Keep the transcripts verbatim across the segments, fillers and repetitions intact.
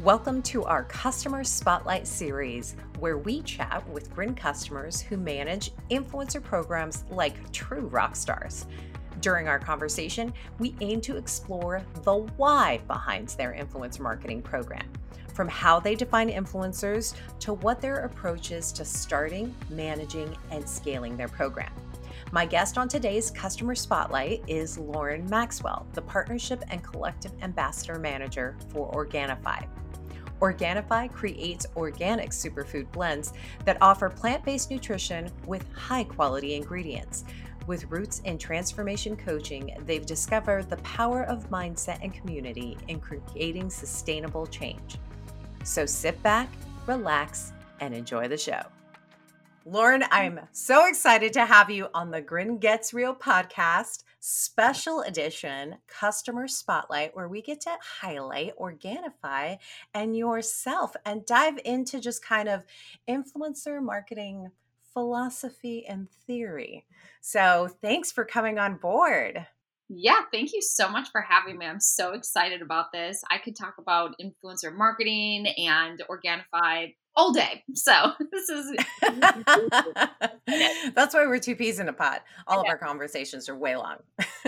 Welcome to our Customer Spotlight series, where we chat with Grin customers who manage influencer programs like true rock stars. During our conversation, we aim to explore the why behind their influencer marketing program, from how they define influencers to what their approach is to starting, managing, and scaling their program. My guest on today's Customer Spotlight is Lauren Maxwell, the Partnership and Collective Ambassador Manager for Organifi. Organifi creates organic superfood blends that offer plant-based nutrition with high-quality ingredients. With roots in transformation coaching, they've discovered the power of mindset and community in creating sustainable change. So sit back, relax, and enjoy the show. Lauren, I'm so excited to have you on the Grin Gets Real podcast, special edition Customer Spotlight, where we get to highlight Organifi and yourself and dive into just kind of influencer marketing philosophy and theory. So thanks for coming on board. Yeah, thank you so much for having me. I'm so excited about this. I could talk about influencer marketing and Organifi all day. So this is that's why we're two peas in a pod. All of our conversations are way long.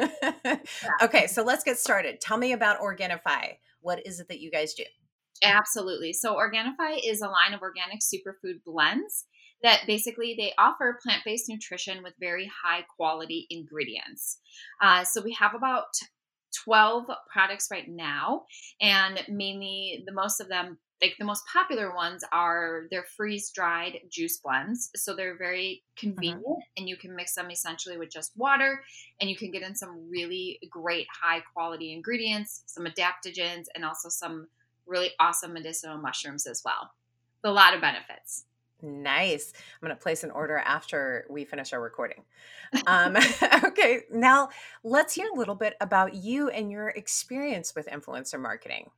Okay, so let's get started. Tell me about Organifi. What is it that you guys do? Absolutely. So Organifi is a line of organic superfood blends that basically they offer plant-based nutrition with very high quality ingredients. Uh, so we have about twelve products right now, and mainly the most of them, like the most popular ones are their freeze-dried juice blends. So they're very convenient mm-hmm. and you can mix them essentially with just water, and you can get in some really great high quality ingredients, some adaptogens, and also some really awesome medicinal mushrooms as well. A lot of benefits. Nice. I'm going to place an order after we finish our recording. Um, okay, now let's hear a little bit about you and your experience with influencer marketing.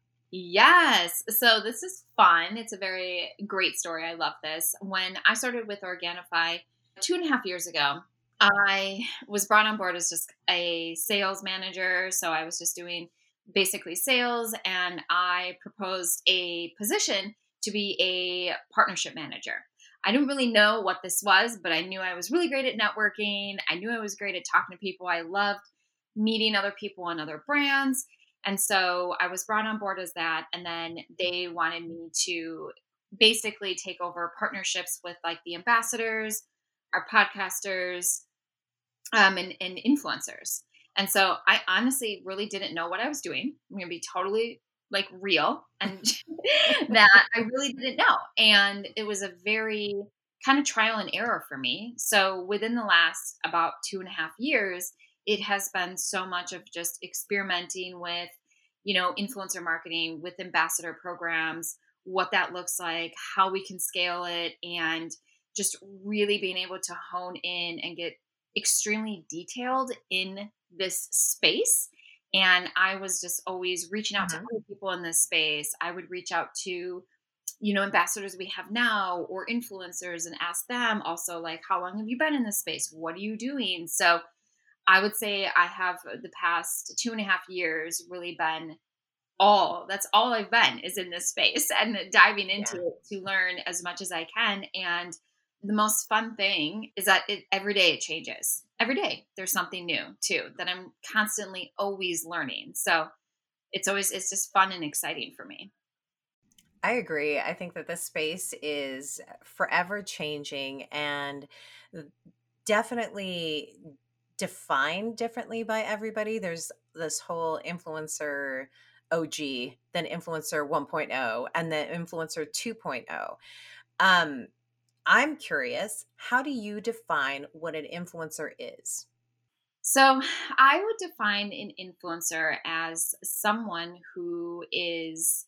Yes. So this is fun. It's a very great story. I love this. When I started with Organifi two and a half years ago, I was brought on board as just a sales manager. So I was just doing basically sales, and I proposed a position to be a partnership manager. I didn't really know what this was, but I knew I was really great at networking. I knew I was great at talking to people. I loved meeting other people and other brands. And so I was brought on board as that. And then they wanted me to basically take over partnerships with like the ambassadors, our podcasters, um, and, and influencers. And so I honestly really didn't know what I was doing. I'm going to be totally like real, and that I really didn't know. And it was a very kind of trial and error for me. So within the last about two and a half years, it has been so much of just experimenting with, you know, influencer marketing, with ambassador programs, what that looks like, how we can scale it, and just really being able to hone in and get extremely detailed in this space. And I was just always reaching out mm-hmm. to other people in this space. I would reach out to, you know, ambassadors we have now or influencers and ask them also, like, how long have you been in this space? What are you doing? So I would say I have the past two and a half years really been all, that's all I've been is in this space and diving into yeah. it to learn as much as I can. And the most fun thing is that it, every day it changes. Every day there's something new too, that I'm constantly always learning. So it's always, it's just fun and exciting for me. I agree. I think that this space is forever changing and definitely defined differently by everybody. There's this whole influencer O G, then influencer one point oh, and then influencer two point oh. Um, I'm curious, how do you define what an influencer is? So I would define an influencer as someone who is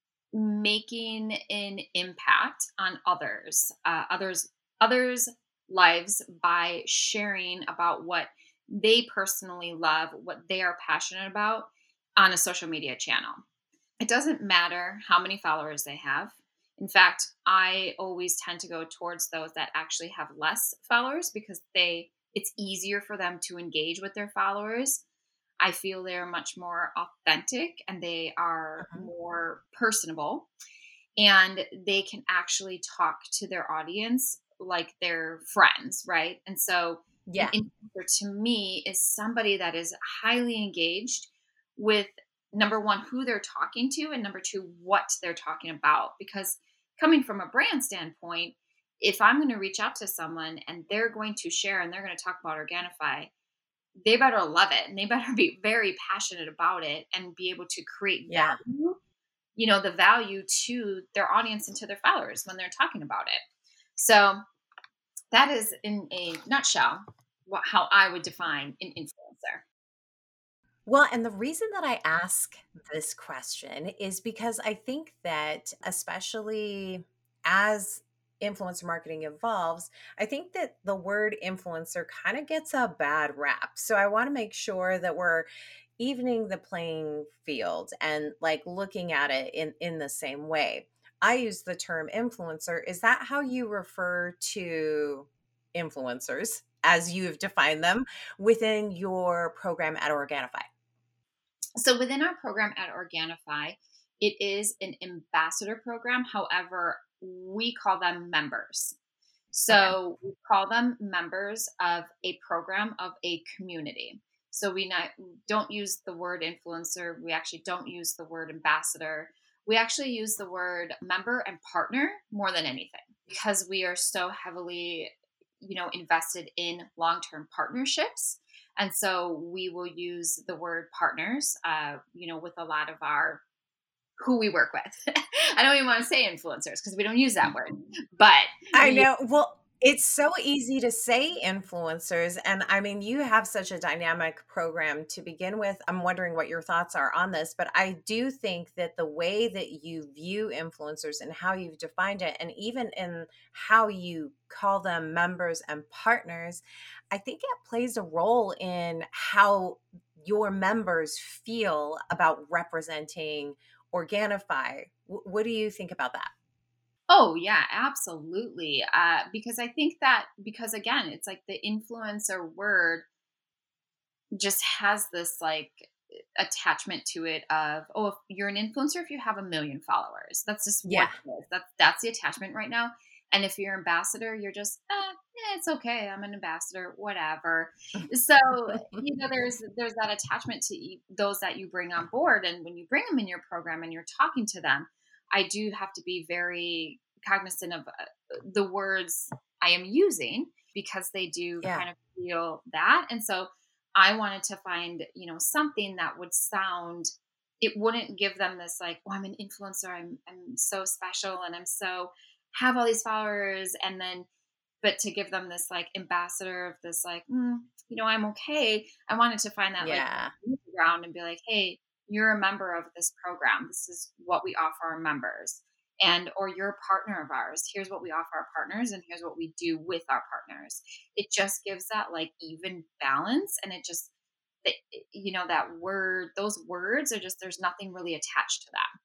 making an impact on others, uh, others, others' lives by sharing about what they personally love, what they are passionate about on a social media channel. It doesn't matter how many followers they have. In fact, I always tend to go towards those that actually have less followers because they it's easier for them to engage with their followers. I feel they're much more authentic and they are Mhm. more personable, and they can actually talk to their audience like they're friends, right? And so an Yeah. influencer to me is somebody that is highly engaged with, number one, who they're talking to, and number two, what they're talking about. Because coming from a brand standpoint, if I'm going to reach out to someone and they're going to share and they're going to talk about Organifi, they better love it and they better be very passionate about it and be able to create Yeah. value, you know, the value to their audience and to their followers when they're talking about it. So that is, in a nutshell, what, how I would define an influencer. Well, and the reason that I ask this question is because I think that, especially as influencer marketing evolves, I think that the word influencer kind of gets a bad rap. So I want to make sure that we're evening the playing field and like looking at it in in the same way. I use the term influencer. Is that how you refer to influencers as you've defined them within your program at Organifi? So within our program at Organifi, it is an ambassador program. However, we call them members. Okay. So we call them members of a program, of a community. So we not, don't use the word influencer. We actually don't use the word ambassador. We actually use the word member and partner more than anything, because we are so heavily, you know, invested in long-term partnerships. And so we will use the word partners, uh, you know, with a lot of our who we work with. I don't even want to say influencers because we don't use that word, but I we know. Well, it's so easy to say influencers. And I mean, you have such a dynamic program to begin with. I'm wondering what your thoughts are on this, but I do think that the way that you view influencers and how you've defined it, and even in how you call them members and partners, I think it plays a role in how your members feel about representing Organifi. Wh- What do you think about that? Oh yeah, absolutely. Uh, because I think that, because again, it's like the influencer word just has this like attachment to it of, oh, if you're an influencer if you have a million followers. That's just what Yeah. it is. That's that's the attachment right now. And if you're ambassador, you're just, eh, yeah, it's okay. I'm an ambassador, whatever. So you know, there's there's that attachment to e- those that you bring on board, and when you bring them in your program and you're talking to them, I do have to be very cognizant of uh, the words I am using, because they do Yeah. kind of feel that. And so I wanted to find, you know, something that would sound, it wouldn't give them this like, oh, I'm an influencer, I'm I'm so special and I'm so have all these followers, and then but to give them this like ambassador of this like, mm, you know, I'm okay. I wanted to find that like Yeah. middle ground and be like, hey, you're a member of this program. This is what we offer our members. And or you're a partner of ours. Here's what we offer our partners and here's what we do with our partners. It just gives that like even balance, and it just it- it- you know, that word, those words are just, there's nothing really attached to them.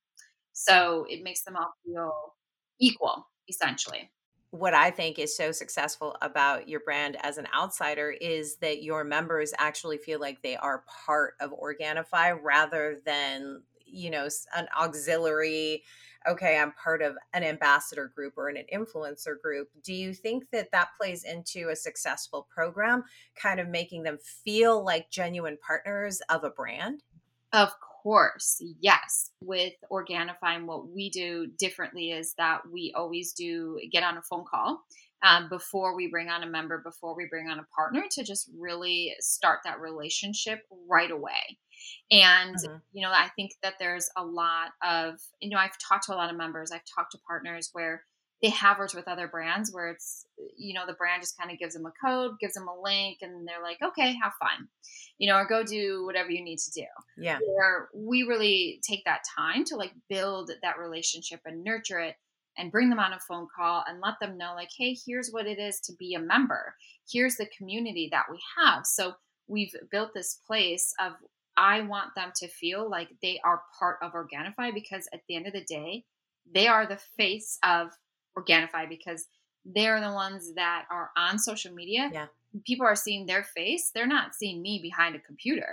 So it makes them all feel equal, essentially. What I think is so successful about your brand as an outsider is that your members actually feel like they are part of Organifi rather than, you know, s- an auxiliary. Okay, I'm part of an ambassador group or an influencer group. Do you think that that plays into a successful program, kind of making them feel like genuine partners of a brand? Of course, yes. With Organifine, what we do differently is that we always do get on a phone call um, before we bring on a member, before we bring on a partner, to just really start that relationship right away. And, Mhm. you know, I think that there's a lot of, you know, I've talked to a lot of members, I've talked to partners where they have worked with other brands where it's, you know, the brand just kind of gives them a code, gives them a link, and they're like, okay, have fun, you know, or go do whatever you need to do. Yeah. Where we really take that time to like build that relationship and nurture it and bring them on a phone call and let them know, like, hey, here's what it is to be a member. Here's the community that we have. So we've built this place of, I want them to feel like they are part of Organifi, because at the end of the day, they are the face of Organifi, because they're the ones that are on social media. Yeah. People are seeing their face. They're not seeing me behind a computer.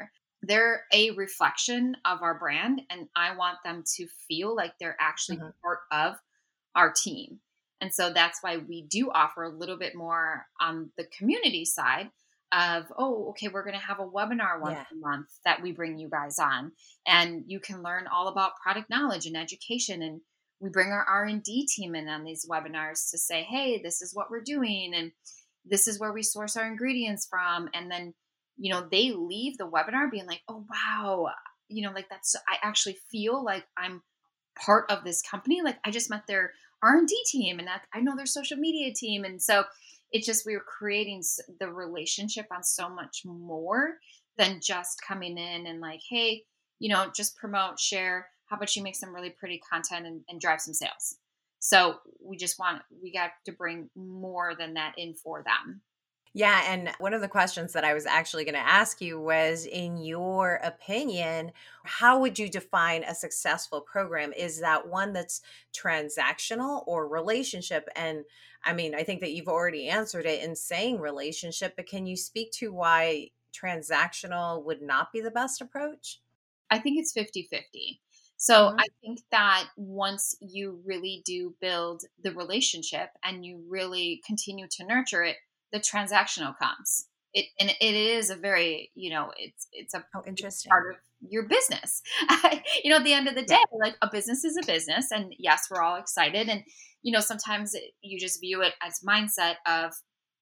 they're a reflection of our brand, and I want them to feel like they're actually Mhm. part of our team. And so that's why we do offer a little bit more on the community side of, oh, okay, we're going to have a webinar once Yeah. a month that we bring you guys on, and you can learn all about product knowledge and education. And we bring our R and D team in on these webinars to say, hey, this is what we're doing, and this is where we source our ingredients from. And then, you know, they leave the webinar being like, oh, wow, you know, like that's, I actually feel like I'm part of this company. Like I just met their R and D team, and that I know their social media team. And so it's just, we were creating s- the relationship on so much more than just coming in and like, hey, you know, just promote, share. How about you make some really pretty content and, and drive some sales? So we just want, we got to bring more than that in for them. Yeah, and one of the questions that I was actually going to ask you was, in your opinion, how would you define a successful program? Is that one that's transactional or relationship? And I mean, I think that you've already answered it in saying relationship, but can you speak to why transactional would not be the best approach? I think it's fifty-fifty. So Hmm. I think that once you really do build the relationship and you really continue to nurture it, the transactional comes. It and it is a very, you know, it's it's a Oh, big interesting. part of your business. You know, at the end of the Yeah. day, like a business is a business, and yes, we're all excited, and you know, sometimes it, you just view it as mindset of,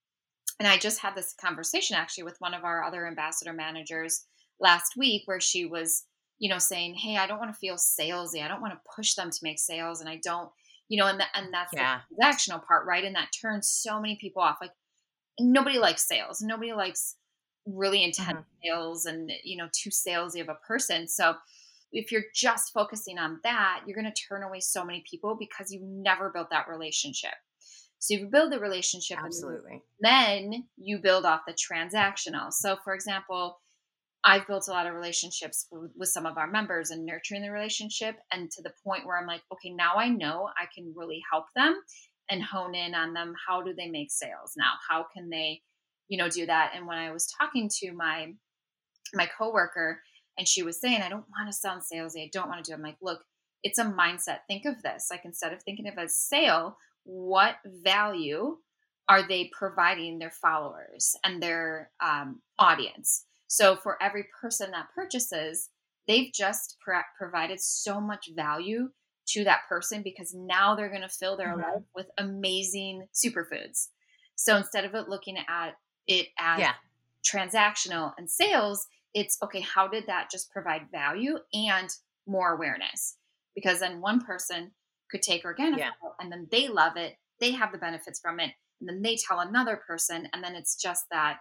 and I just had this conversation actually with one of our other ambassador managers last week where she was, you know, saying, hey, I don't want to feel salesy. I don't want to push them to make sales. And I don't, you know, and, the, and that's the Yeah. transactional part, right? And that turns so many people off. Like nobody likes sales. Nobody likes really intense Hmm. sales and, you know, too salesy of a person. So if you're just focusing on that, you're going to turn away so many people because you never built that relationship. So you build the relationship, and Absolutely. then you build off the transactional. So, for example, I've built a lot of relationships with, with some of our members and nurturing the relationship, and to the point where I'm like, okay, now I know I can really help them and hone in on them. How do they make sales now? How can they, you know, do that? And when I was talking to my my coworker, and she was saying, I don't want to sound salesy. I don't want to do it. I'm like, look, it's a mindset. Think of this. Like instead of thinking of it as sale, what value are they providing their followers and their um, audience? So for every person that purchases, they've just pro- provided so much value to that person, because now they're going to fill their Hmm. life with amazing superfoods. So instead of it looking at it as Yeah. transactional and sales, it's okay, how did that just provide value and more awareness? Because then one person could take Organifi Yeah. and then they love it, they have the benefits from it, and then they tell another person, and then it's just that,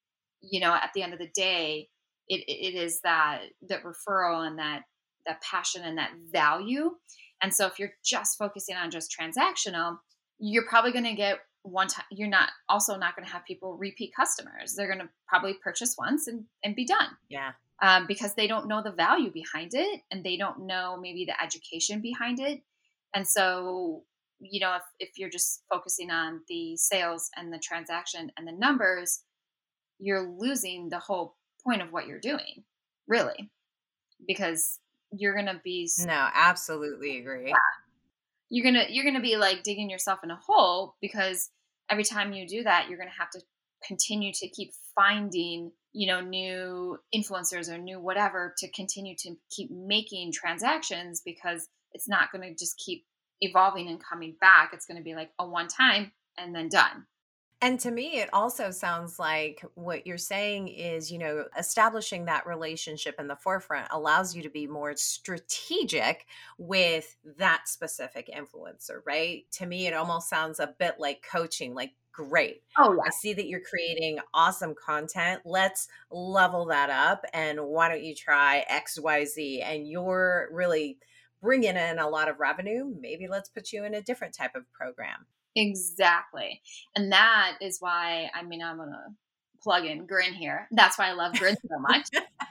you know, at the end of the day, it, it is that that referral and that that passion and that value. And so if you're just focusing on just transactional, you're probably going to get one time, you're not also not going to have people repeat customers. They're going to probably purchase once and, and be done, Yeah. um, because they don't know the value behind it, and they don't know maybe the education behind it. And so, you know, if, if you're just focusing on the sales and the transaction and the numbers, you're losing the whole point of what you're doing, really, because you're going to be No, absolutely agree. you're going to you're going to be like digging yourself in a hole, because every time you do that, you're going to have to continue to keep finding, you know, new influencers or new whatever to continue to keep making transactions, because it's not going to just keep evolving and coming back. It's going to be like a one time and then done. And to me, it also sounds like what you're saying is, you know, establishing that relationship in the forefront allows you to be more strategic with that specific influencer, right? To me, it almost sounds a bit like coaching, like, great. Oh I see that you're creating awesome content. Let's level that up. And why don't you try X Y Z? And you're really bringing in a lot of revenue. Maybe let's put you in a different type of program. Exactly. And that is why, I mean, I'm going to plug in Grin here. That's why I love Grin so much,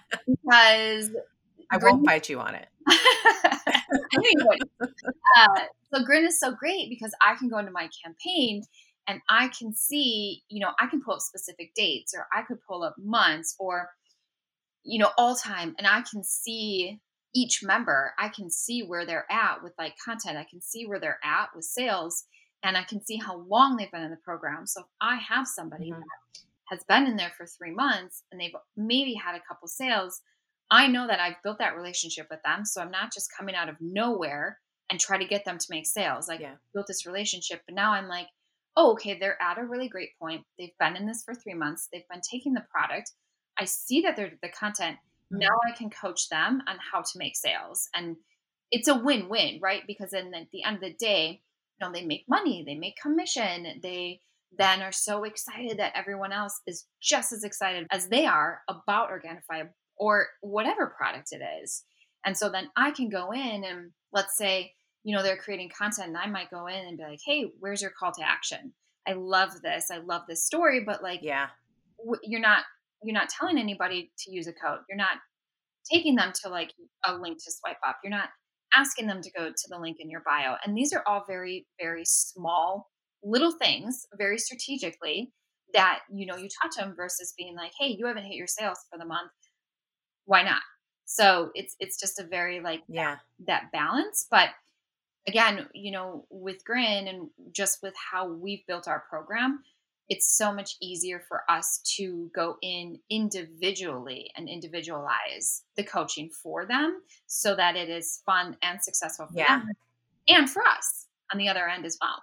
because I won't Grin, fight you on it. I knew you would. Uh, so Grin is so great because I can go into my campaign and I can see, you know, I can pull up specific dates, or I could pull up months, or you know, all time. And I can see each member, I can see where they're at with like content. I can see where they're at with sales, and I can see how long they've been in the program. So if I have somebody Mhm. has been in there for three months and they've maybe had a couple sales, I know that I've built that relationship with them. So I'm not just coming out of nowhere and try to get them to make sales. Like, Yeah. built this relationship, but now I'm like, oh, okay, they're at a really great point. They've been in this for three months. They've been taking the product. I see that they're the content. Now Mhm. I can coach them on how to make sales. And it's a win-win, right? Because then at the end of the day, you know, they make money, they make commission, they then are so excited that everyone else is just as excited as they are about Organifi or whatever product it is. And so then I can go in and, let's say, you know, they're creating content, and I might go in and be like, hey, where's your call to action? I love this. I love this story, but like, Yeah. w- you're not, you're not telling anybody to use a code. You're not taking them to like a link to swipe up. You're not asking them to go to the link in your bio. And these are all very, very small little things, very strategically, that, you know, you talk to them versus being like, hey, you haven't hit your sales for the month. Why not? So it's it's just a very like Yeah. that balance. But again, you know, with Grin and just with how we've built our program, it's so much easier for us to go in individually and individualize the coaching for them so that it is fun and successful for Yeah. them and for us on the other end as well.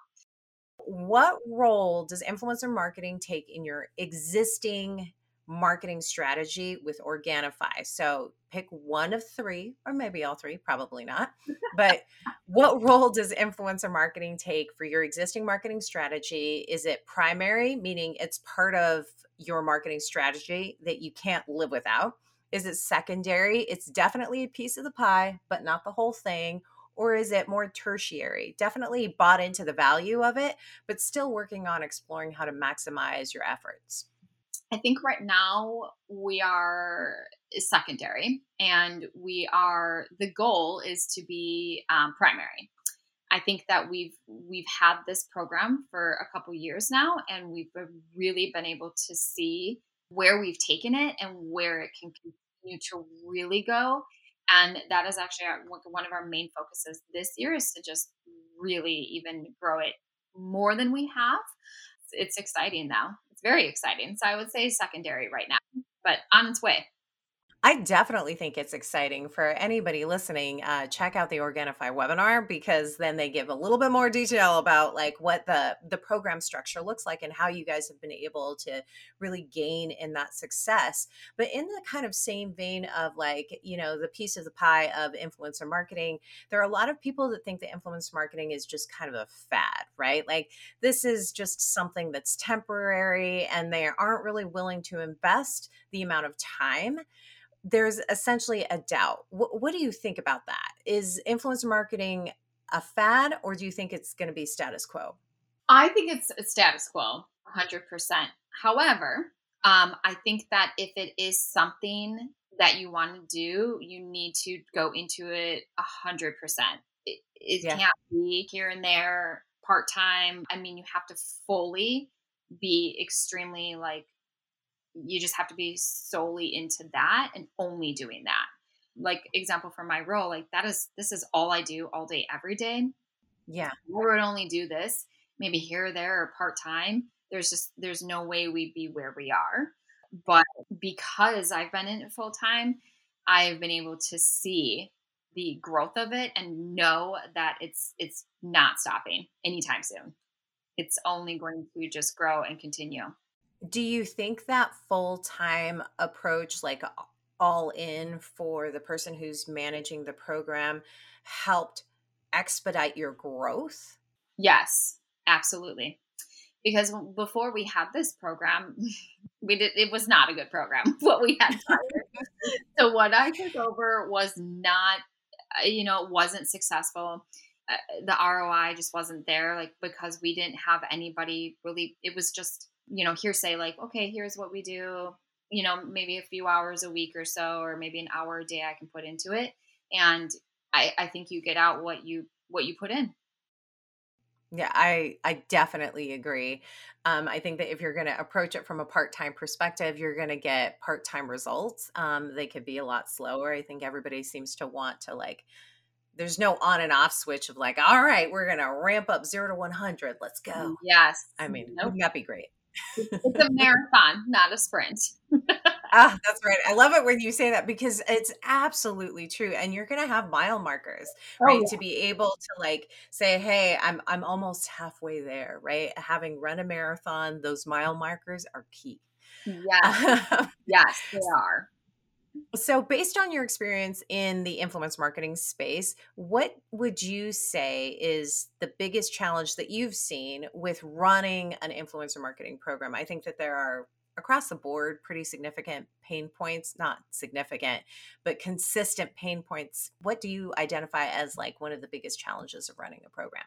What role does influencer marketing take in your existing marketing strategy with Organifi? So pick one of three, or maybe all three, probably not. But what role does influencer marketing take for your existing marketing strategy? Is it primary, meaning it's part of your marketing strategy that you can't live without? Is it secondary? It's definitely a piece of the pie, but not the whole thing. Or is it more tertiary? Definitely bought into the value of it, but still working on exploring how to maximize your efforts. I think right now we are secondary, and we are, the goal is to be um, primary. I think that we've we've had this program for a couple years now, and we've been- really been able to see where we've taken it and where it can continue to really go. And that is actually our, one one of our main focuses this year, is to just really even grow it more than we have. It's exciting now. It's very exciting. So I would say secondary right now, but on its way. I definitely think it's exciting for anybody listening. Uh, check out the Organifi webinar, because then they give a little bit more detail about like what the the program structure looks like and how you guys have been able to really gain in that success. But in the kind of same vein of like, you know, the piece of the pie of influencer marketing, there are a lot of people that think that influencer marketing is just kind of a fad, right? Like this is just something that's temporary, and they aren't really willing to invest the amount of time. There's essentially a doubt. What, what do you think about that? Is influencer marketing a fad, or do you think it's going to be status quo? I think it's a status quo, one hundred percent. However, um, I think that if it is something that you want to do, you need to go into it one hundred percent. It, it Yeah. can't be here and there, part time. I mean, you have to fully be extremely like, you just have to be solely into that and only doing that. Like, example for my role, like that is, this is all I do all day, every day. Yeah. We would only do this maybe here or there or part time. There's just, there's no way we'd be where we are. But because I've been in it full time, I've been able to see the growth of it and know that it's it's not stopping anytime soon. It's only going to just grow and continue. Do you think that full time approach, like a- all in for the person who's managing the program, helped expedite your growth? Yes, absolutely. Because before we had this program, we did, it was not a good program what we had prior. So what I took over was not, uh, you know, it wasn't successful. Uh, the R O I just wasn't there, like, because we didn't have anybody really. It was just, you know, hearsay, like, okay, here's what we do, you know, maybe a few hours a week or so, or maybe an hour a day I can put into it. And I, I think you get out what you, what you put in. Yeah, I I definitely agree. Um, I think that if you're going to approach it from a part-time perspective, you're going to get part-time results. Um, they could be a lot slower. I think everybody seems to want to like, there's no on and off switch of like, all right, we're going to ramp up zero to one hundred. Let's go. Yes. I mean, Nope. wouldn't that be great? It's a marathon, not a sprint. Ah, that's right. I love it when you say that because it's absolutely true. And you're going to have mile markers, Oh right? To be able to like say, "Hey, I'm I'm almost halfway there," right? Having run a marathon, those mile markers are key. yeah. Yes. Yes, they are. So, based on your experience in the influence marketing space, what would you say is the biggest challenge that you've seen with running an influencer marketing program? I think that there are across the board pretty significant pain points, not significant, but consistent pain points. What do you identify as like one of the biggest challenges of running a program?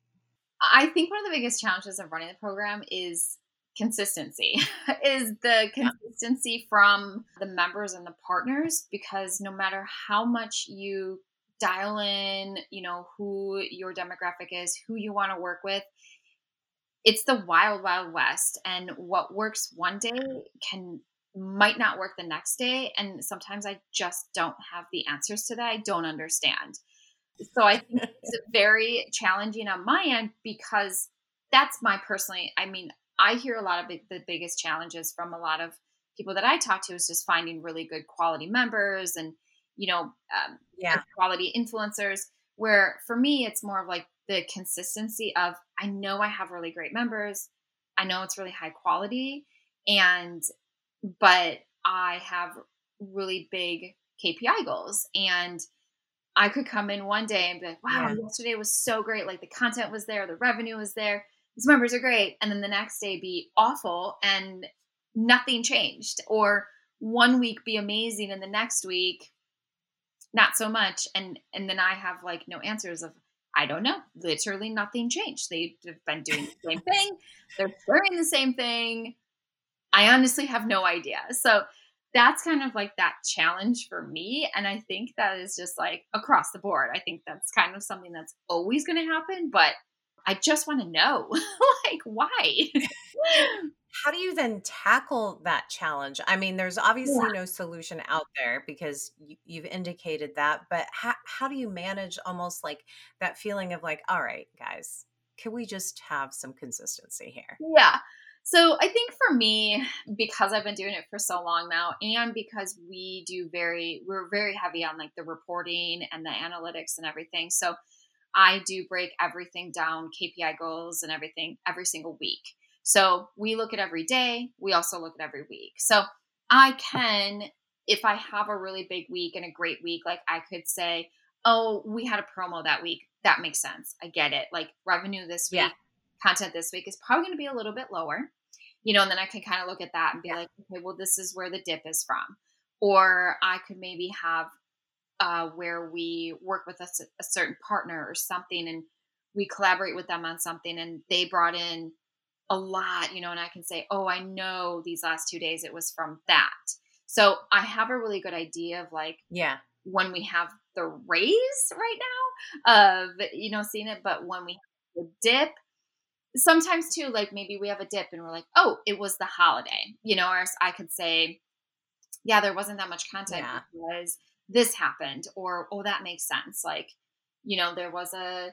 I think one of the biggest challenges of running the program is consistency. Is the Yeah. consistency from the members and the partners, because no matter how much you dial in, you know, who your demographic is, who you want to work with, it's the wild wild west, and what works one day can might not work the next day, and sometimes I just don't have the answers to that. I don't understand. So I think it's very challenging on my end, because that's my personally, I mean, I hear a lot of big, the biggest challenges from a lot of people that I talk to is just finding really good quality members and, you know, um, good Yeah. quality influencers. Where for me, it's more of like the consistency of, I know I have really great members. I know it's really high quality. And, but I have really big K P I goals. And I could come in one day and be like, wow, Yeah. yesterday was so great. Like the content was there, the revenue was there, these members are great. And then the next day be awful and nothing changed. Or one week be amazing and the next week, not so much. And and then I have like no answers of, I don't know. Literally nothing changed. They've been doing the same thing. They're sharing the same thing. I honestly have no idea. So that's kind of like that challenge for me. And I think that is just like across the board. I think that's kind of something that's always going to happen, but I just want to know, like, why? How do you then tackle that challenge? I mean, there's obviously Yeah. no solution out there because you, you've indicated that, but how, how do you manage almost like that feeling of like, all right, guys, can we just have some consistency here? Yeah. So I think for me, because I've been doing it for so long now, and because we do very, we're very heavy on like the reporting and the analytics and everything. So I do break everything down, K P I goals and everything every single week. So we look at every day. We also look at every week. So I can, if I have a really big week and a great week, like I could say, oh, we had a promo that week. That makes sense. I get it. Like revenue this Yeah. week, content this week is probably going to be a little bit lower, you know, and then I can kind of look at that and be Yeah. like, okay, well, this is where the dip is from. Or I could maybe have uh, where we work with a, s- a certain partner or something, and we collaborate with them on something, and they brought in a lot, you know, and I can say, oh, I know these last two days it was from that. So I have a really good idea of like Yeah. when we have the raise right now of, you know, seeing it, but when we have the dip, sometimes too, like maybe we have a dip and we're like, oh, it was the holiday, you know, or s- I could say, yeah, there wasn't that much content Yeah. because this happened, or oh, that makes sense. Like, you know, there was a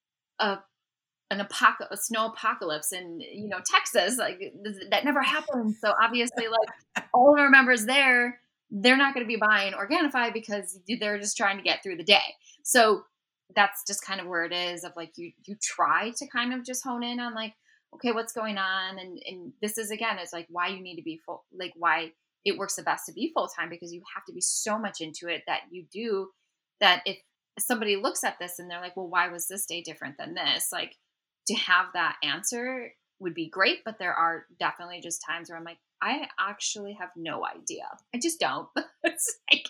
a an apoc- a snow apocalypse in, you know, Texas, like th- that never happened. So obviously, like all of our members there, they're not going to be buying Organifi because they're just trying to get through the day. So that's just kind of where it is of like you you try to kind of just hone in on like, okay, what's going on, and and this is again is like why you need to be full, like why it works the best to be full time, because you have to be so much into it that you do that. If somebody looks at this and they're like, well, why was this day different than this, like to have that answer would be great. But there are definitely just times where I'm like, I actually have no idea. I just don't. It's like,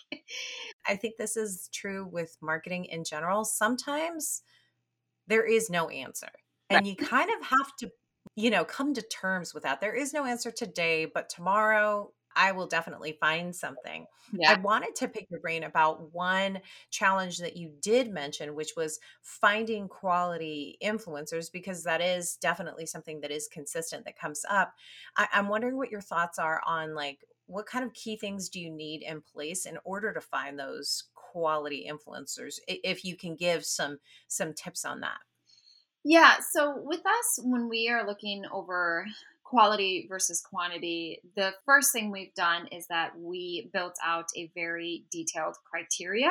I think this is true with marketing in general. Sometimes there is no answer. right. And you kind of have to, you know, come to terms with that. There is no answer today, but tomorrow I will definitely find something. I Yeah. wanted to pick your brain about one challenge that you did mention, which was finding quality influencers, because that is definitely something that is consistent that comes up. I, I'm wondering what your thoughts are on, like, what kind of key things do you need in place in order to find those quality influencers? I- If you can give some some tips on that. Yeah. So with us, when we are looking over quality versus quantity, the first thing we've done is that we built out a very detailed criteria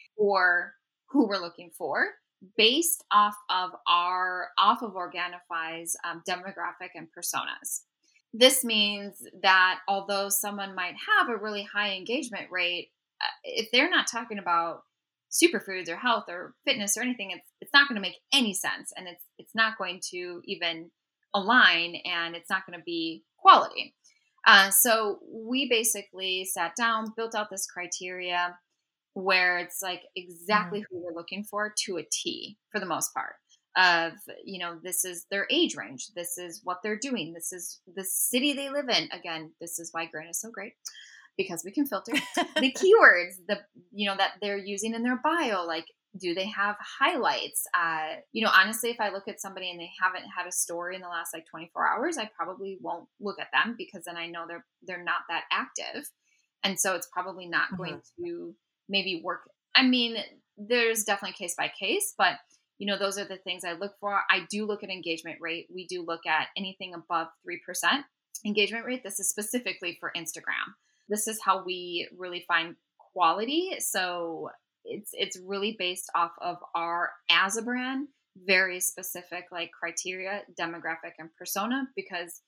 for who we're looking for based off of our off of Organifi's um, demographic and personas. This means that although someone might have a really high engagement rate, uh, if they're not talking about superfoods or health or fitness or anything, it's it's not going to make any sense, and it's it's not going to even align, and it's not going to be quality. Uh, so we basically sat down, built out this criteria where it's like Mhm. exactly who we're looking for to a T for the most part. Of, you know, this is their age range, this is what they're doing, this is the city they live in. Again, this is why Grin is so great, because we can filter the keywords, the you know that they're using in their bio. Like, do they have highlights? Uh, you know, honestly, if I look at somebody and they haven't had a story in the last like twenty-four hours, I probably won't look at them, because then I know they're they're not that active, and so it's probably not going Mhm. to maybe work. I mean, there's definitely case by case, but you know, those are the things I look for. I do look at engagement rate. We do look at anything above three percent engagement rate. This is specifically for Instagram. This is how we really find quality. So it's it's really based off of our, as a brand, very specific like criteria, demographic, and persona, because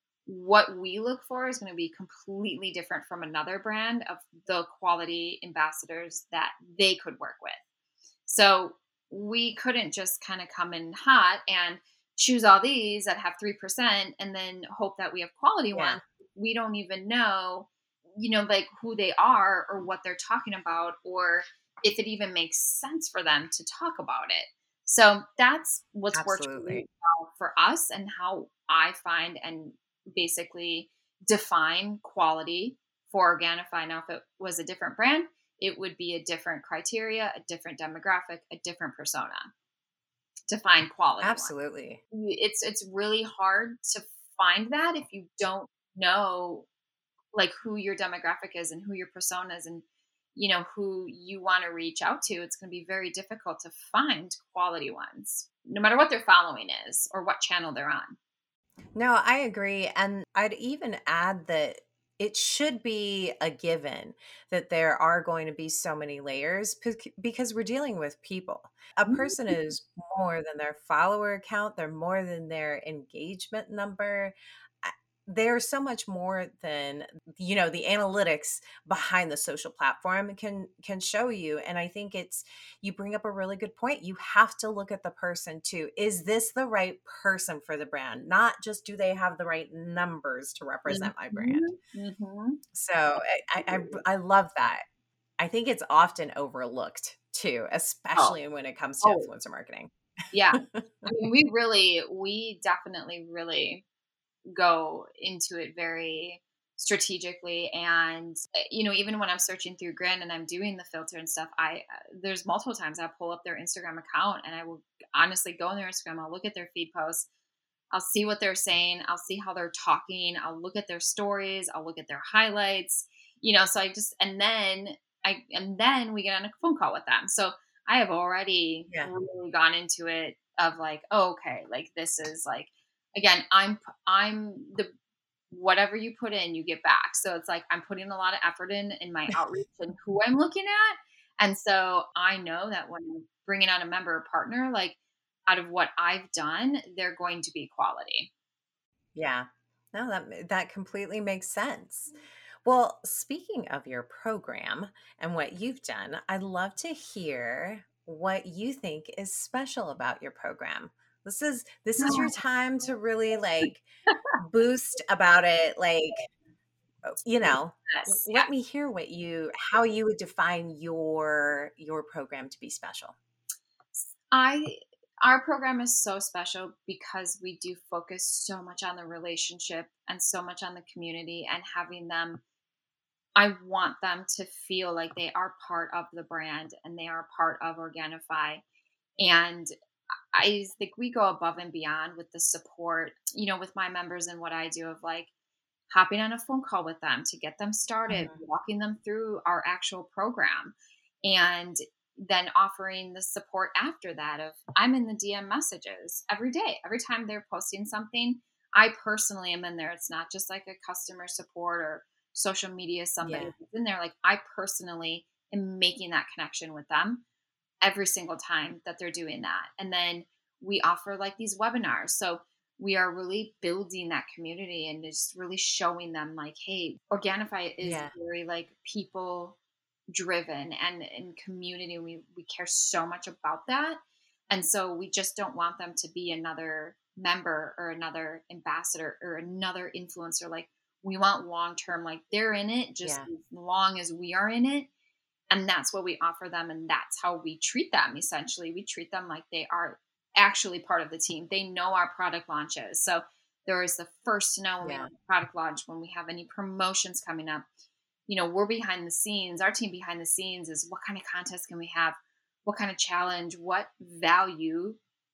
what we look for is going to be completely different from another brand of the quality ambassadors that they could work with. So we couldn't just kind of come in hot and choose all these that have three percent and then hope that we have quality Yeah, ones. We don't even know, you know, like who they are or what they're talking about, or if it even makes sense for them to talk about it. So that's what's worked really absolutely. well for us, and how I find and basically define quality for Organifi. Now, if it was a different brand, it would be a different criteria, a different demographic, a different persona to find quality one. Absolutely. It's it's really hard to find that if you don't know like who your demographic is and who your persona is, and you know who you want to reach out to. It's going to be very difficult to find quality ones, no matter what their following is or what channel they're on. No, I agree. And I'd even add that it should be a given that there are going to be so many layers, bec- because we're dealing with people. A person is more than their follower count, they're more than their engagement number. I- They're so much more than, you know, the analytics behind the social platform can can show you. And I think it's, you bring up a really good point. You have to look at the person too. Is this the right person for the brand? Not just, do they have the right numbers to represent my brand? Mhm, mhm. So I, I, I I love that. I think it's often overlooked too, Oh, especially when it comes to oh, influencer marketing. yeah. I mean, we really, we definitely really go into it very strategically. And uh, you know, even when I'm searching through Grin and I'm doing the filter and stuff, I uh, there's multiple times I pull up their Instagram account and I will honestly go on their Instagram, I'll look at their feed posts, I'll see what they're saying, I'll see how they're talking, I'll look at their stories, I'll look at their highlights, you know. So I just, and then I and then we get on a phone call with them. So I have already Yeah. really gone into it of like, oh, okay, like this is like, again, I'm I'm the, whatever you put in, you get back. So it's like I'm putting a lot of effort in in my outreach and who I'm looking at. And so I know that when I'm bringing on a member or partner, like out of what I've done, they're going to be quality. Yeah. No, that that completely makes sense. Well, speaking of your program and what you've done, I'd love to hear what you think is special about your program. This is this is your time to really, like, boost about it, like, uh, you know, Yes. let me hear what you how you would define your your program to be special. I Our program is so special because we do focus so much on the relationship and so much on the community and having them I want them to feel like they are part of the brand and they are part of Organifi. And I think we go above and beyond with the support, you know, with my members and what I do of like hopping on a phone call with them to get them started, Mhm. walking them through our actual program, and then offering the support after that of I'm in the D M messages every day. Every time they're posting something, I personally am in there. It's not just like a customer support or social media somebody Yeah. that's in there. Like I personally am making that connection with them every single time that they're doing that. And then we offer like these webinars. So we are really building that community and just really showing them like, hey, Organifi is Yeah. very like people driven and and community. We we care so much about that. And so we just don't want them to be another member or another ambassador or another influencer. Like we want long term, like they're in it just Yeah. as long as we are in it, and that's what we offer them, and that's how we treat them. Essentially, we treat them like they are actually part of the team. They know our product launches, so there is the first to know when we have Yeah. a product launch, when we have any promotions coming up. You know, we're behind the scenes. Our team behind the scenes is what kind of contest can we have, what kind of challenge, what value,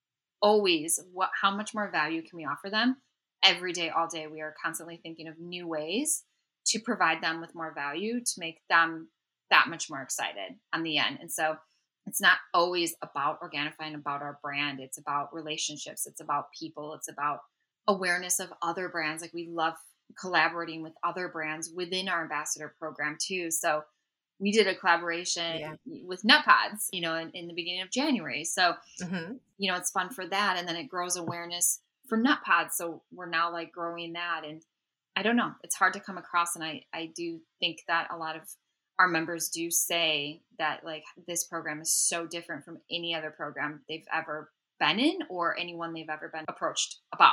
always what how much more value can we offer them. Every day, all day, we are constantly thinking of new ways to provide them with more value to make them that much more excited on the end. And so it's not always about Organifi and about our brand. It's about relationships. It's about people. It's about awareness of other brands. Like we love collaborating with other brands within our ambassador program too. So we did a collaboration Yeah. with Nut Pods, you know, in, in the beginning of January. So Mhm. you know, it's fun for that. And then it grows awareness for Nut Pods. So we're now like growing that. And I don't know, it's hard to come across. And I, I do think that a lot of our members do say that like this program is so different from any other program they've ever been in or anyone they've ever been approached about.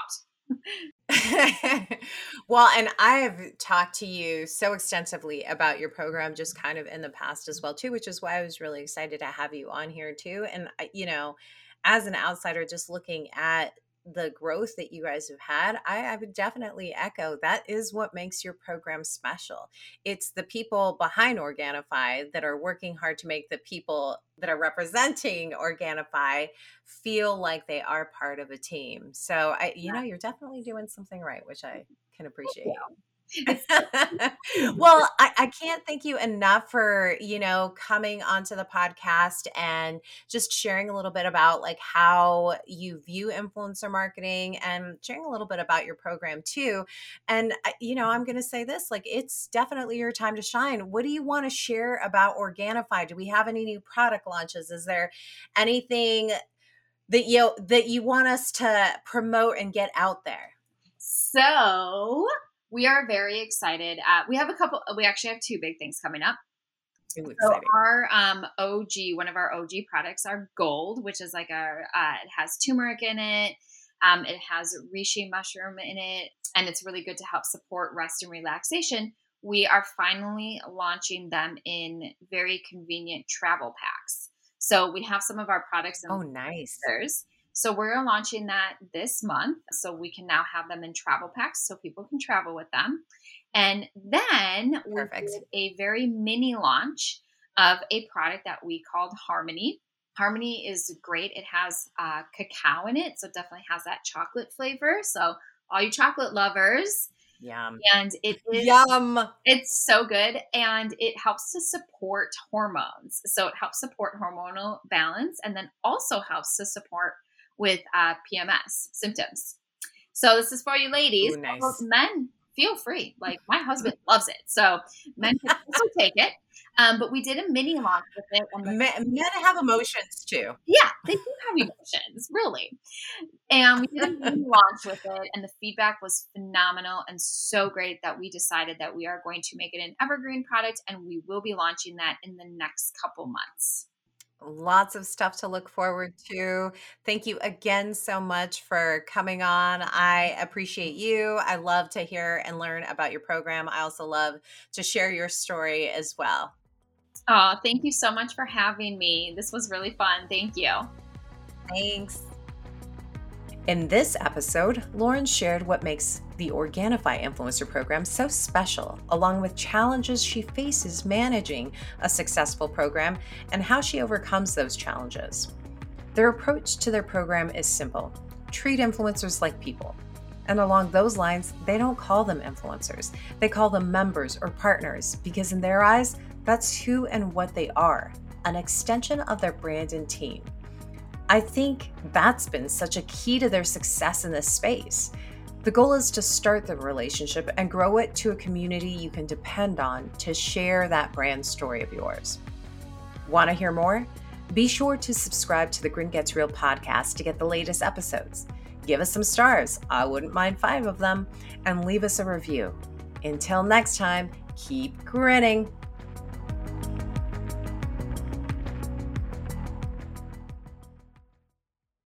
Well, and I have talked to you so extensively about your program just kind of in the past as well too, which is why I was really excited to have you on here too. And I- you know, as an outsider just looking at the growth that you guys have had, I, I would definitely echo that is what makes your program special. It's the people behind Organifi that are working hard to make the people that are representing Organifi feel like they are part of a team. So I, you know, you're definitely doing something right, which I can Yeah. appreciate. It's Well, I, I can't thank you enough for, you know, coming onto the podcast and just sharing a little bit about like how you view influencer marketing and sharing a little bit about your program too. And, I- you know, I'm going to say this, like, it's definitely your time to shine. What do you want to share about Organifi? Do we have any new product launches? Is there anything that you that you want us to promote and get out there? so we are very excited. Uh, we have a couple, we actually have two big things coming up. Ooh, So exciting. our um, O G, one of our O G products, our Gold, which is like our, uh, it has turmeric in it. Um, it has reishi mushroom in it, and it's really good to help support rest and relaxation. We are finally launching them in very convenient travel packs. So we have some of our products in Oh, nice. others. So we're launching that this month. So we can now have them in travel packs so people can travel with them. And then we Perfect. did a very mini launch of a product that we called Harmony. Harmony is great. It has uh, cacao in it, so it definitely has that chocolate flavor. So all you chocolate lovers, Yum. and it is Yum. it's so good, and it helps to support hormones. So it helps support hormonal balance, and then also helps to support with uh, P M S symptoms. So this is for you ladies. Ooh, Although nice. men, feel free. Like my husband loves it, so men can also take it. Um, but we did a mini launch with it, and the, Men, men have emotions too. yeah, they do have emotions, really. And we did a mini launch with it, and the feedback was phenomenal and so great that we decided that we are going to make it an evergreen product, and we will be launching that in the next couple months. Lots of stuff to look forward to. Thank you again so much for coming on. I appreciate you. I love to hear and learn about your program. I also love to share your story as well. Oh, thank you so much for having me. This was really fun. Thank you. Thanks. In this episode, Lauren shared what makes the Organifi Influencer Program so special, along with challenges she faces managing a successful program and how she overcomes those challenges. Their approach to their program is simple: treat influencers like people. And along those lines, they don't call them influencers. They call them members or partners because in their eyes, that's who and what they are, an extension of their brand and team. I think that's been such a key to their success in this space. The goal is to start the relationship and grow it to a community you can depend on to share that brand story of yours. Want to hear more? Be sure to subscribe to the Grin Gets Real podcast to get the latest episodes. Give us some stars, I wouldn't mind five of them, and leave us a review. Until next time, keep grinning.